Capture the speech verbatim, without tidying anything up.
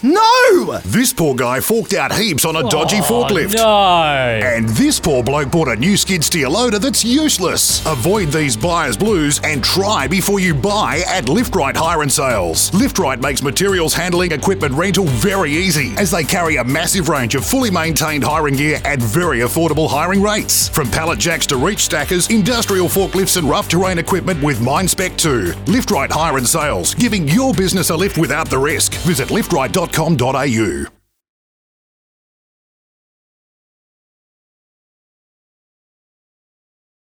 No! This poor guy forked out heaps on a dodgy Oh, forklift. no. And this poor bloke bought a new skid steer loader that's useless. Avoid these buyer's blues and try before you buy at LiftRight Hire and Sales. LiftRight makes materials handling equipment rental very easy, as they carry a massive range of fully maintained hiring gear at very affordable hiring rates. From pallet jacks to reach stackers, industrial forklifts and rough terrain equipment with MineSpec too. LiftRight Hire and Sales, giving your business a lift without the risk. Visit lift right dot com dot a u.